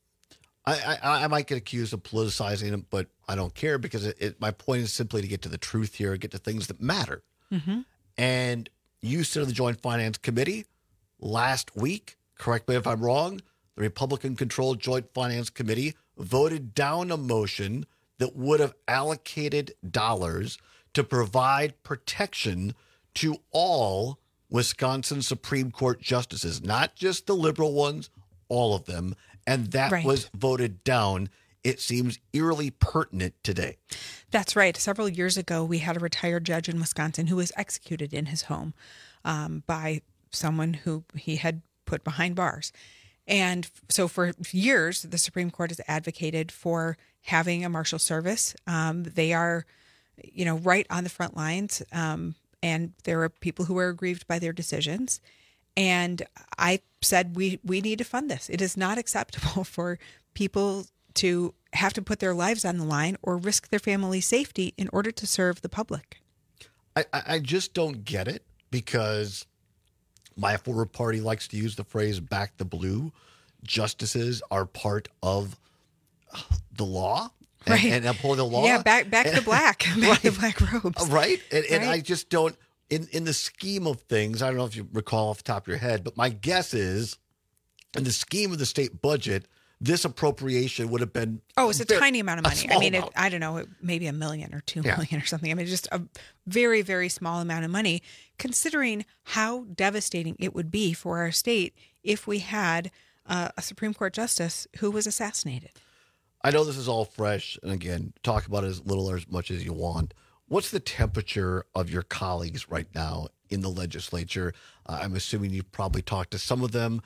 I might get accused of politicizing it, but I don't care, because my point is simply to get to the truth here, get to things that matter. And you sit on the Joint Finance Committee last week. Correct me if I'm wrong. The Republican-controlled Joint Finance Committee voted down a motion that would have allocated dollars to provide protection to all Wisconsin Supreme Court justices, not just the liberal ones, all of them. And that was voted down. It seems eerily pertinent today. That's right. Several years ago, we had a retired judge in Wisconsin who was executed in his home by someone who he had put behind bars. And so for years, the Supreme Court has advocated for having a marshal service. They are, right on the front lines. And there are people who are aggrieved by their decisions. And I said, we need to fund this. It is not acceptable for people to have to put their lives on the line or risk their family's safety in order to serve the public. I just don't get it, because my former party likes to use the phrase "back the blue." Justices are part of the law and uphold the law. Yeah, back the black, back the black robes. Right. And I just don't, in the scheme of things, I don't know if you recall off the top of your head, but my guess is, in the scheme of the state budget, this appropriation would have been it's a tiny amount of money. I mean, I don't know, maybe $1 million or $2 million or something. I mean, just a very, very small amount of money, considering how devastating it would be for our state if we had a Supreme Court justice who was assassinated. I know this is all fresh, and again, talk about it as little or as much as you want. What's the temperature of your colleagues right now in the legislature? I'm assuming you've probably talked to some of them.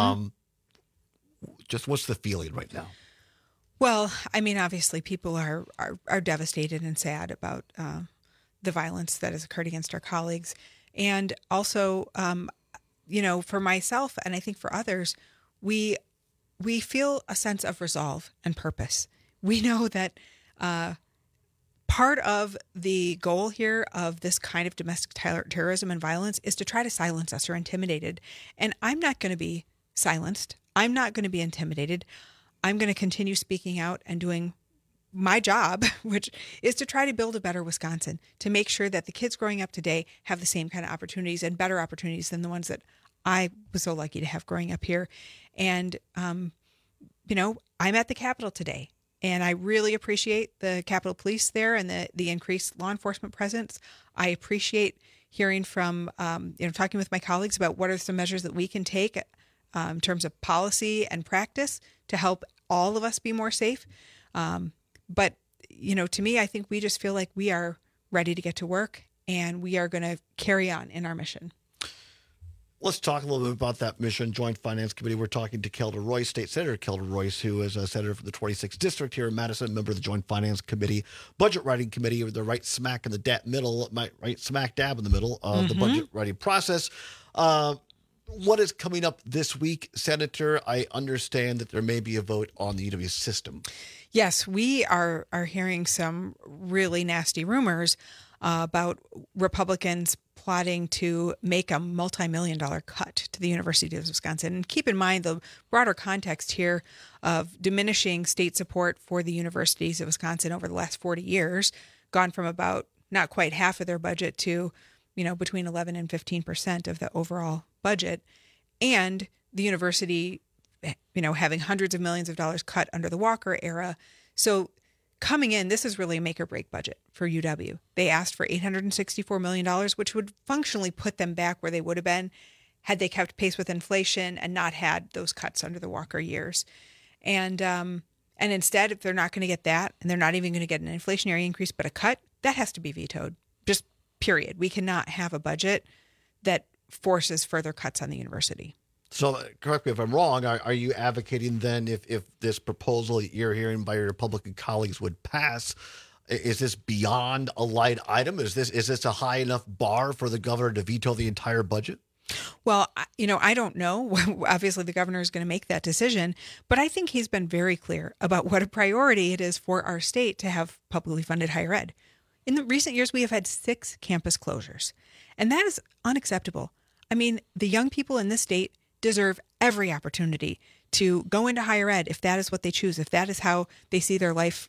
Just what's the feeling right now? Well, I mean, obviously people are devastated and sad about the violence that has occurred against our colleagues. And also, for myself, and I think for others, we feel a sense of resolve and purpose. We know that part of the goal here of this kind of domestic terrorism and violence is to try to silence us or intimidated. And I'm not going to be silenced. I'm not going to be intimidated. I'm going to continue speaking out and doing my job, which is to try to build a better Wisconsin, to make sure that the kids growing up today have the same kind of opportunities and better opportunities than the ones that I was so lucky to have growing up here. And I'm at the Capitol today, and I really appreciate the Capitol Police there and the increased law enforcement presence. I appreciate hearing from, talking with my colleagues about what are some measures that we can take in terms of policy and practice to help all of us be more safe. But, to me, I think we just feel like we are ready to get to work, and we are going to carry on in our mission. Let's talk a little bit about that mission, Joint Finance Committee. We're talking to Kelda Royce, State Senator Kelda Royce, who is a senator from the 26th District here in Madison, member of the Joint Finance Committee, Budget Writing Committee, the right smack in the right smack dab in the middle of the budget writing process. What is coming up this week, Senator? I understand that there may be a vote on the UW system. Yes, we are hearing some really nasty rumors about Republicans plotting to make a multi-million-dollar cut to the University of Wisconsin. And keep in mind the broader context here of diminishing state support for the universities of Wisconsin over the last 40 years, gone from about not quite half of their budget to, between 11 and 15% of the overall budget. And the university, having hundreds of millions of dollars cut under the Walker era. So coming in, this is really a make or break budget for UW. They asked for $864 million, which would functionally put them back where they would have been had they kept pace with inflation and not had those cuts under the Walker years. And instead, if they're not going to get that, and they're not even going to get an inflationary increase, but a cut, that has to be vetoed. Just period. We cannot have a budget that forces further cuts on the university. So correct me if I'm wrong, are you advocating then if this proposal you're hearing by your Republican colleagues would pass, is this beyond a light item? Is this a high enough bar for the governor to veto the entire budget? Well, I don't know. Obviously, the governor is going to make that decision, but I think he's been very clear about what a priority it is for our state to have publicly funded higher ed. In the recent years, we have had 6 campus closures, and that is unacceptable. I mean, the young people in this state deserve every opportunity to go into higher ed if that is what they choose, if that is how they see their life,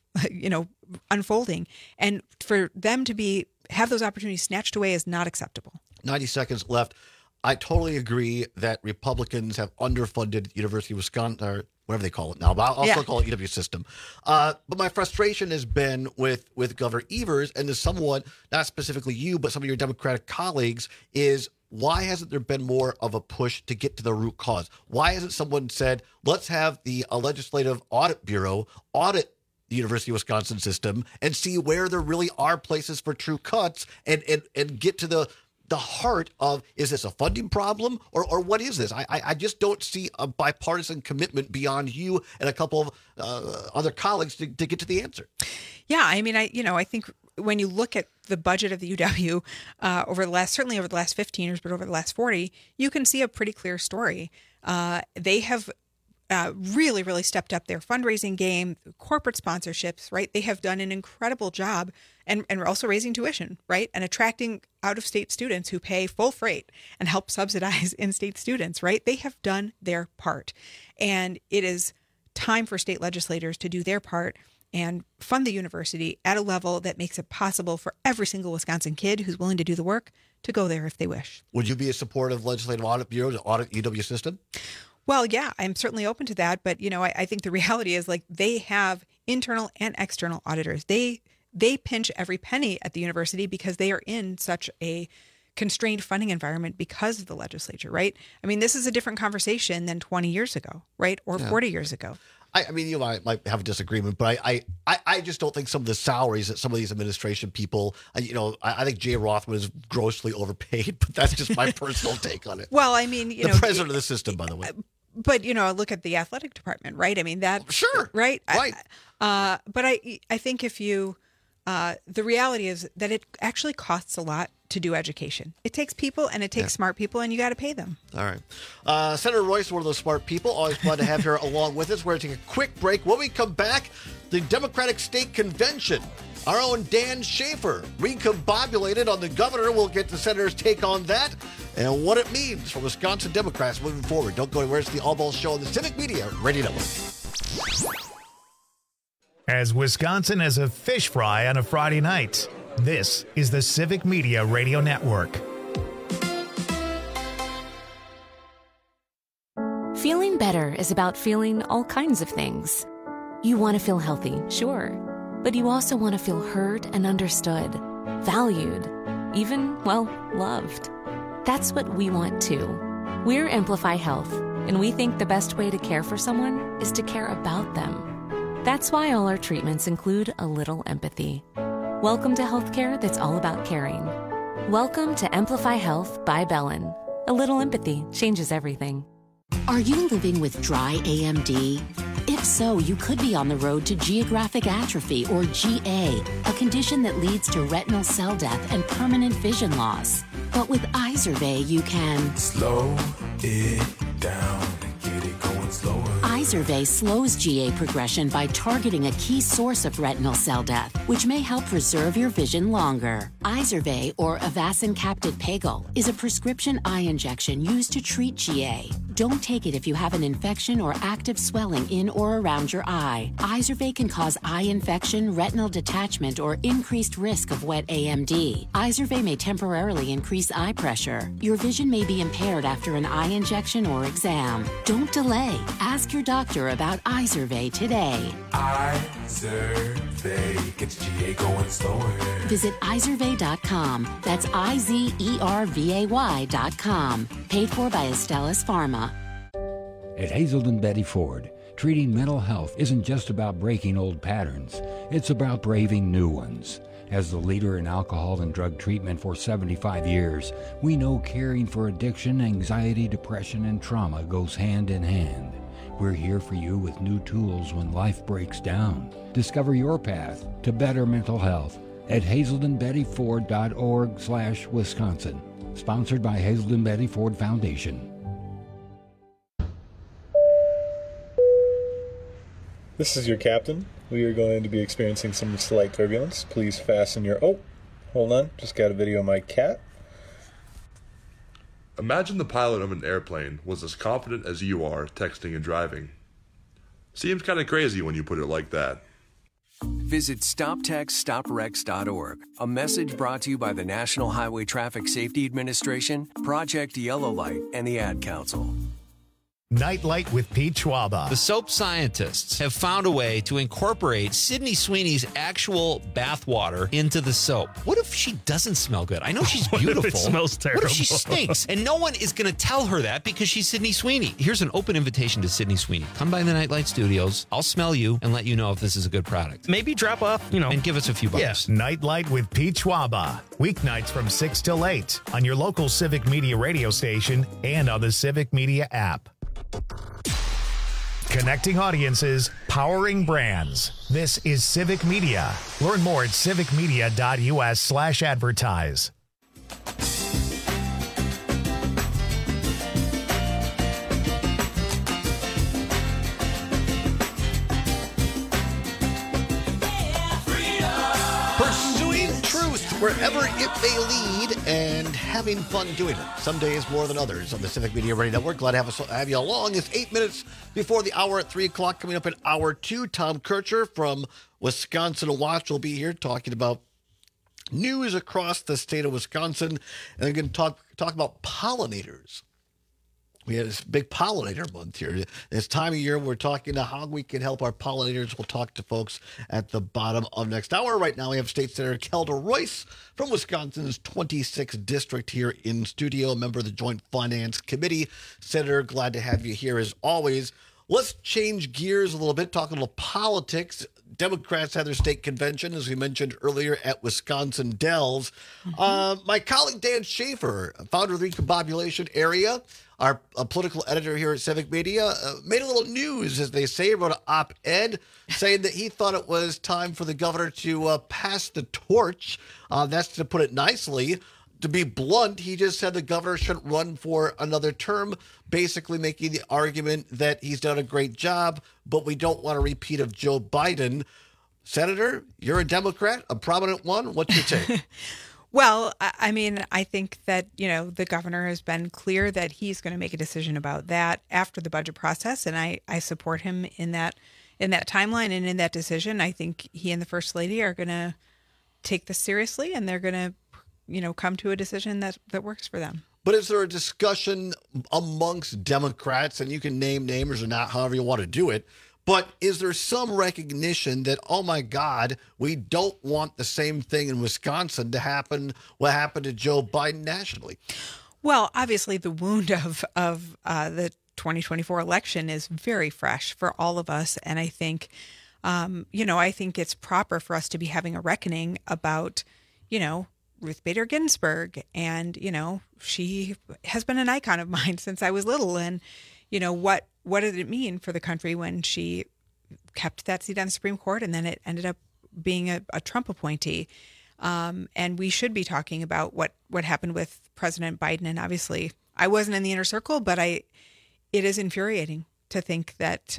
unfolding. And for them to have those opportunities snatched away is not acceptable. 90 seconds left. I totally agree that Republicans have underfunded University of Wisconsin, or whatever they call it now, but I'll still call it UW system. But my frustration has been with Governor Evers, and to somewhat, not specifically you, but some of your Democratic colleagues, is why hasn't there been more of a push to get to the root cause? Why hasn't someone said, let's have the Legislative Audit Bureau audit the University of Wisconsin system and see where there really are places for true cuts and get to the heart of, is this a funding problem or what is this? I just don't see a bipartisan commitment beyond you and a couple of other colleagues to get to the answer. Yeah, I mean, I think when you look at the budget of the UW over the last 15 years, but over the last 40, you can see a pretty clear story. They have really, really stepped up their fundraising game, corporate sponsorships, right? They have done an incredible job and we're also raising tuition, right? And attracting out-of-state students who pay full freight and help subsidize in-state students, right? They have done their part. And it is time for state legislators to do their part and fund the university at a level that makes it possible for every single Wisconsin kid who's willing to do the work to go there if they wish. Would you be a supporter of Legislative Audit Bureau to audit UW system? Well, yeah, I'm certainly open to that. But, I think the reality is they have internal and external auditors. They pinch every penny at the university because they are in such a constrained funding environment because of the legislature, right? I mean, this is a different conversation than 20 years ago, right? Or 40 years ago. I mean, I might have a disagreement, but I just don't think some of the salaries that some of these administration people, I think Jay Rothman is grossly overpaid, but that's just my personal take on it. Well, I mean, the president of the system, by the way. But, look at the athletic department, right? I mean, that. Sure. Right. Right. But I think if you, the reality is that it actually costs a lot to do education. It takes people and it takes smart people, and you got to pay them. All right. Senator Royce, one of those smart people. Always glad to have her along with us. We're going to take a quick break. When we come back, the Democratic State Convention. Our own Dan Schaefer recombobulated on the governor. We'll get the senator's take on that and what it means for Wisconsin Democrats moving forward. Don't go anywhere. It's the All Balls Show on the Civic Media Radio Network. As Wisconsin as a fish fry on a Friday night, this is the Civic Media Radio Network. Feeling better is about feeling all kinds of things. You want to feel healthy, sure, but you also want to feel heard and understood, valued, even, well, loved. That's what we want too. We're Amplify Health, and we think the best way to care for someone is to care about them. That's why all our treatments include a little empathy. Welcome to healthcare that's all about caring. Welcome to Amplify Health by Bellin. A little empathy changes everything. Are you living with dry AMD? If so, you could be on the road to geographic atrophy, or GA, a condition that leads to retinal cell death and permanent vision loss. But with Izervay, you can slow it down and get it going slower. Izervay slows GA progression by targeting a key source of retinal cell death, which may help preserve your vision longer. Izervay, or Avastin Captid Pagel, is a prescription eye injection used to treat GA. Don't take it if you have an infection or active swelling in or around your eye. Izervay can cause eye infection, retinal detachment, or increased risk of wet AMD. Izervay may temporarily increase eye pressure. Your vision may be impaired after an eye injection or exam. Don't delay. Ask your doctor about Izervay today. Izervay gets GA going slower. Visit Izervay.com. That's IZERVAY.com. Paid for by Astellas Pharma. At Hazelden Betty Ford, treating mental health isn't just about breaking old patterns. It's about braving new ones. As the leader in alcohol and drug treatment for 75 years, we know caring for addiction, anxiety, depression, and trauma goes hand in hand. We're here for you with new tools when life breaks down. Discover your path to better mental health at hazeldenbettyford.org/Wisconsin. Sponsored by Hazelden Betty Ford Foundation. This is your captain. We are going to be experiencing some slight turbulence. Please fasten your... Oh, hold on. Just got a video of my cat. Imagine the pilot of an airplane was as confident as you are texting and driving. Seems kind of crazy when you put it like that. Visit StopTextStopWrecks.org. A message brought to you by the National Highway Traffic Safety Administration, Project Yellow Light, and the Ad Council. Nightlight with Pete Schwaba. The soap scientists have found a way to incorporate Sydney Sweeney's actual bathwater into the soap. What if she doesn't smell good? I know she's beautiful. What if it smells terrible? What if she stinks? And no one is going to tell her that because she's Sydney Sweeney. Here's an open invitation to Sydney Sweeney. Come by the Nightlight Studios. I'll smell you and let you know if this is a good product. Maybe drop off, and give us a few bucks. Yes. Nightlight with Pete Schwaba. Weeknights from 6 till 8 on your local Civic Media radio station and on the Civic Media app. Connecting audiences, powering brands. This is Civic Media. Learn more at civicmedia.us/advertise. Pursuing truth wherever it may lead and having fun doing it. Some days more than others on the Civic Media Radio Network. Glad to have you along. It's 8 minutes before the hour at 3 o'clock. Coming up in hour 2, Tom Kircher from Wisconsin Watch will be here talking about news across the state of Wisconsin. And they're going to talk about pollinators. We have this big pollinator month here. This time of year, we're talking about how we can help our pollinators. We'll talk to folks at the bottom of next hour. Right now, we have State Senator Kelda Royce from Wisconsin's 26th District here in studio, member of the Joint Finance Committee. Senator, glad to have you here as always. Let's change gears a little bit, talk a little politics. Democrats had their state convention, as we mentioned earlier, at Wisconsin Dells. My colleague Dan Schaefer, founder of the Recombobulation Area, our political editor here at Civic Media, made a little news, as they say, wrote an op-ed saying that he thought it was time for the governor to pass the torch. That's to put it nicely. To be blunt, he just said the governor shouldn't run for another term, basically making the argument that he's done a great job, but we don't want a repeat of Joe Biden. Senator, you're a Democrat, a prominent one. What's your take? Well, I mean, I think that, the governor has been clear that he's going to make a decision about that after the budget process. And I support him in that timeline and in that decision. I think he and the First Lady are going to take this seriously, and they're going to, come to a decision that works for them. But is there a discussion amongst Democrats, and you can name names or not, however you want to do it, but is there some recognition that, oh my God, we don't want the same thing in Wisconsin to happen, what happened to Joe Biden nationally? Well, obviously the wound of the 2024 election is very fresh for all of us. And I think, I think it's proper for us to be having a reckoning about, Ruth Bader Ginsburg. And, she has been an icon of mine since I was little. And, what did it mean for the country when she kept that seat on the Supreme Court and then it ended up being a Trump appointee? And we should be talking about what happened with President Biden. And obviously I wasn't in the inner circle, but it is infuriating to think that,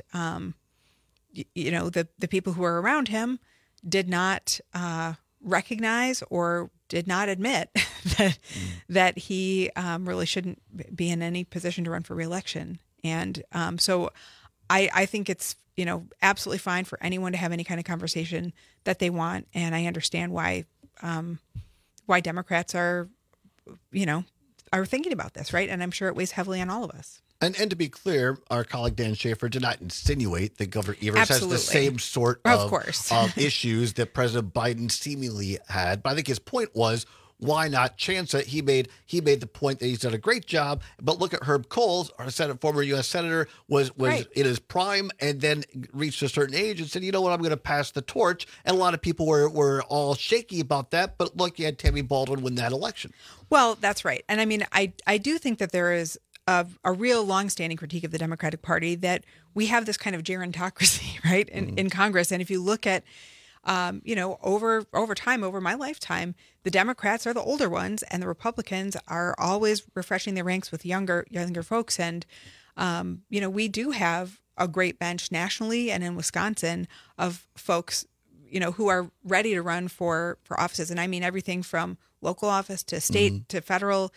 the people who were around him did not recognize or did not admit that he really shouldn't be in any position to run for reelection. And so I think it's, absolutely fine for anyone to have any kind of conversation that they want. And I understand why Democrats are thinking about this, right? And I'm sure it weighs heavily on all of us. And to be clear, our colleague Dan Schaefer did not insinuate that Governor Evers Absolutely. has the same sort of issues that President Biden seemingly had. But I think his point was, why not chance it? He made the point that he's done a great job. But look at Herb Kohl's, our former U.S. Senator, was right in his prime and then reached a certain age and said, you know what, I'm going to pass the torch. And a lot of people were all shaky about that. But look, you had Tammy Baldwin win that election. Well, that's right. And I mean, I do think that there is a real longstanding critique of the Democratic Party that we have this kind of gerontocracy, right, in Congress. And if you look at, over time, over my lifetime, the Democrats are the older ones and the Republicans are always refreshing their ranks with younger folks. And, we do have a great bench nationally and in Wisconsin of folks, who are ready to run for offices. And I mean, everything from local office to state to federal.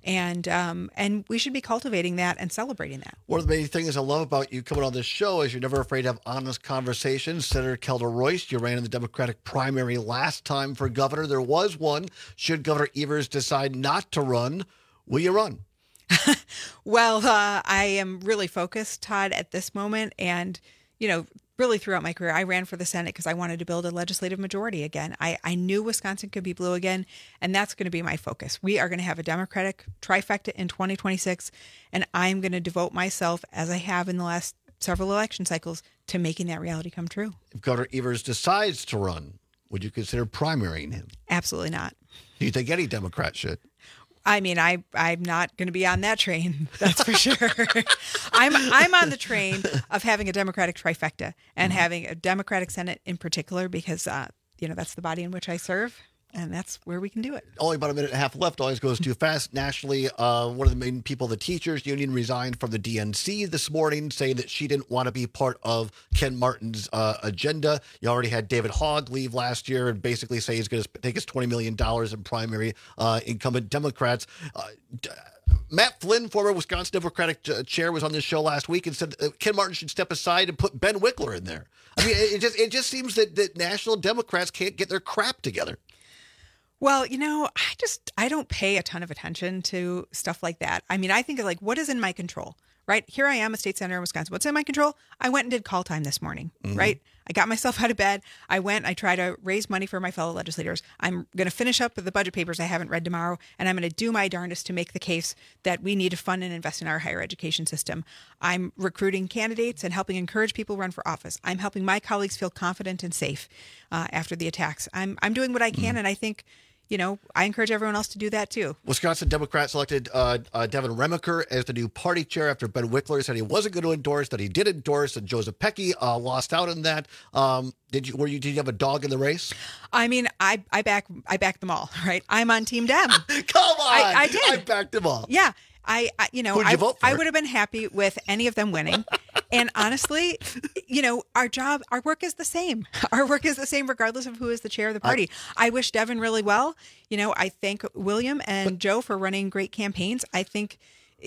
And we should be cultivating that and celebrating that. One of the many things I love about you coming on this show is you're never afraid to have honest conversations. Senator Kelda Royce, you ran in the Democratic primary last time for governor. There was one. Should Governor Evers decide not to run, will you run? Well, I am really focused, Todd, at this moment. And, really throughout my career, I ran for the Senate because I wanted to build a legislative majority again. I knew Wisconsin could be blue again, and that's going to be my focus. We are going to have a Democratic trifecta in 2026, and I'm going to devote myself, as I have in the last several election cycles, to making that reality come true. If Governor Evers decides to run, would you consider primarying him? Absolutely not. Do you think any Democrat should? I mean, I'm not going to be on that train. That's for sure. I'm on the train of having a Democratic trifecta and having a Democratic Senate in particular, because, that's the body in which I serve. And that's where we can do it. Only about a minute and a half left. Always goes too fast. Nationally, one of the main people, the teachers union, resigned from the DNC this morning, saying that she didn't want to be part of Ken Martin's agenda. You already had David Hogg leave last year and basically say he's going to take his $20 million in primary incumbent Democrats. Matt Flynn, former Wisconsin Democratic chair, was on this show last week and said Ken Martin should step aside and put Ben Wickler in there. I mean, it just seems that national Democrats can't get their crap together. Well, I don't pay a ton of attention to stuff like that. I mean, I think of what is in my control, right? Here I am, a state senator in Wisconsin. What's in my control? I went and did call time this morning, right? I got myself out of bed. I tried to raise money for my fellow legislators. I'm going to finish up the budget papers I haven't read tomorrow, and I'm going to do my darndest to make the case that we need to fund and invest in our higher education system. I'm recruiting candidates and helping encourage people to run for office. I'm helping my colleagues feel confident and safe after the attacks. I'm doing what I can, and I think I encourage everyone else to do that too. Wisconsin Democrats elected Devin Remaker as the new party chair after Ben Wickler said he wasn't going to endorse, that he did endorse, and Joseph Pecky lost out on that. Did you have a dog in the race? I mean, I back them all, right? I'm on Team Dem. Come on, I did. I backed them all. Yeah. Who'd you vote for? I would have been happy with any of them winning. And honestly, our work is the same. Our work is the same regardless of who is the chair of the party. I wish Devin really well. I thank William and Joe for running great campaigns. I think,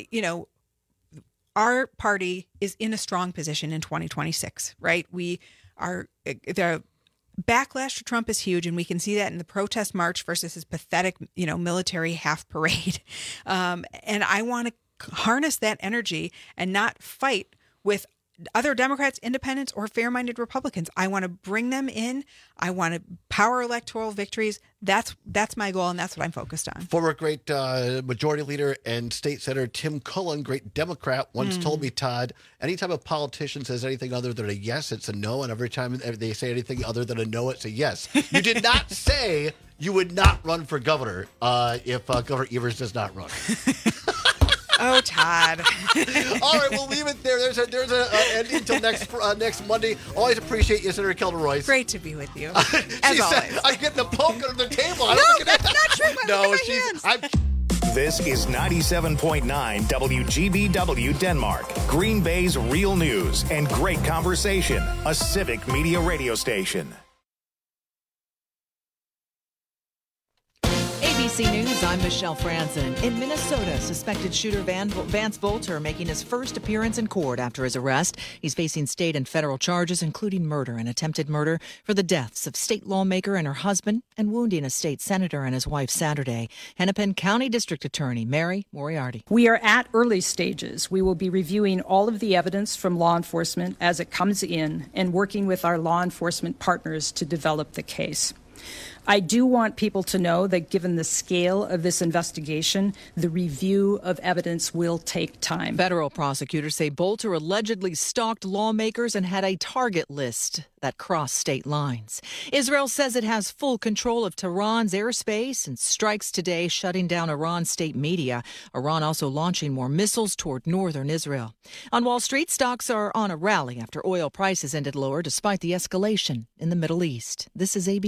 our party is in a strong position in 2026, right? We are, the backlash to Trump is huge, and we can see that in the protest march versus his pathetic, military half parade. And I want to harness that energy and not fight with other Democrats, independents, or fair-minded Republicans. I want to bring them in. I want to power electoral victories. That's my goal, and that's what I'm focused on. Former great Majority Leader and State Senator Tim Cullen, great Democrat, once told me, Todd, anytime a politician says anything other than a yes, it's a no, and every time they say anything other than a no, it's a yes. You did not say you would not run for governor if Governor Evers does not run. Oh, Todd. All right, we'll leave it there. There's a ending until next Monday. Always appreciate you, Senator Kelda Royce. Great to be with you. As always. I'm getting a poke under the table. That's not true. No, This is 97.9 WGBW Denmark, Green Bay's real news and great conversation, a civic media radio station. ABC News, I'm Michelle Franzen. In Minnesota, suspected shooter Vance Bolter making his first appearance in court after his arrest. He's facing state and federal charges, including murder and attempted murder for the deaths of state lawmaker and her husband and wounding a state senator and his wife Saturday. Hennepin County District Attorney Mary Moriarty. We are at early stages. We will be reviewing all of the evidence from law enforcement as it comes in and working with our law enforcement partners to develop the case. I do want people to know that given the scale of this investigation, the review of evidence will take time. Federal prosecutors say Bolter allegedly stalked lawmakers and had a target list that crossed state lines. Israel says it has full control of Tehran's airspace and strikes today shutting down Iran's state media. Iran also launching more missiles toward northern Israel. On Wall Street, stocks are on a rally after oil prices ended lower despite the escalation in the Middle East. This is ABC.